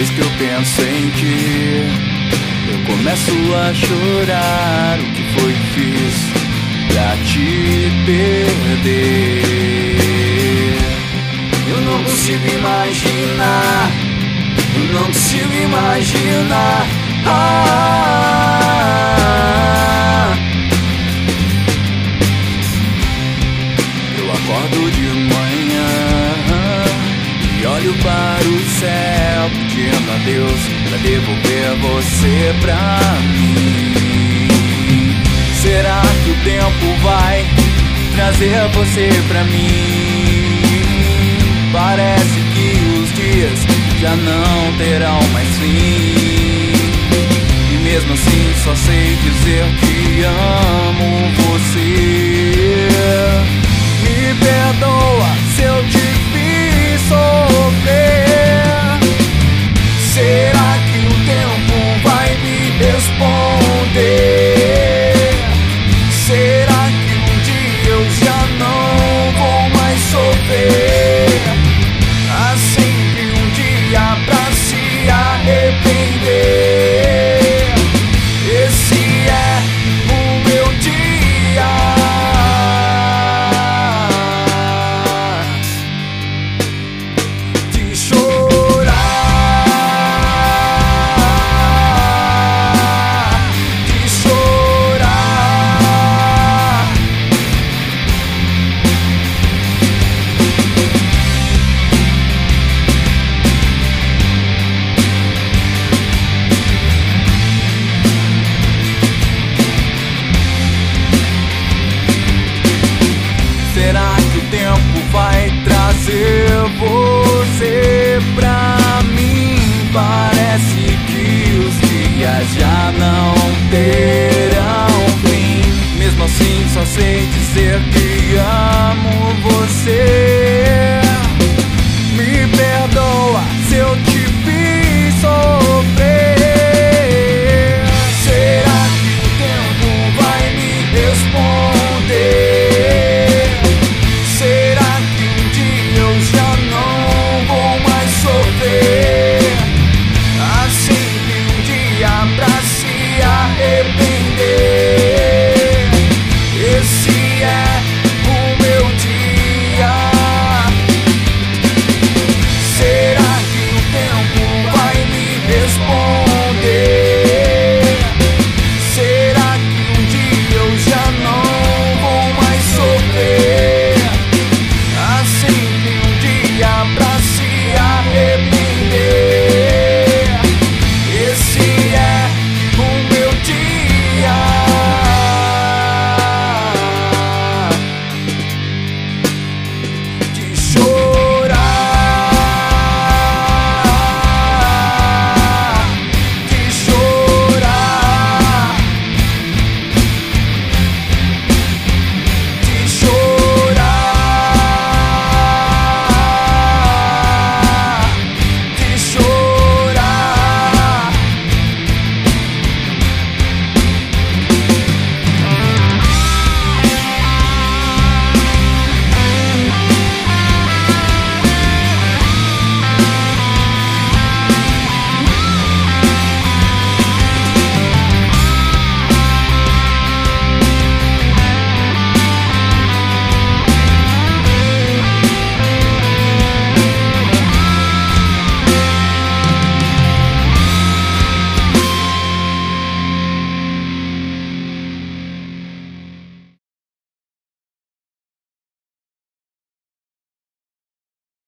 vezes que eu penso em ti, eu começo a chorar. O que foi que fiz pra te perder? Eu não consigo imaginar, eu não consigo imaginar. Eu acordo de manhã e olho para o céu, pedindo a Deus pra devolver você pra mim. Será que o tempo vai trazer você pra mim? Parece que os dias já não terão mais fim, e mesmo assim só sei dizer que amo você. Me perdoa se eu te fiz sofrer. Será que o tempo vai me responder? Será que um dia eu já não vou mais sofrer? Há sempre um dia pra se arrepender. Esse é o meu dia de chorar, de chorar. Será que o tempo vai trazer você pra mim? Parece que os dias já não terão fim. Mesmo assim só sei dizer que amo você.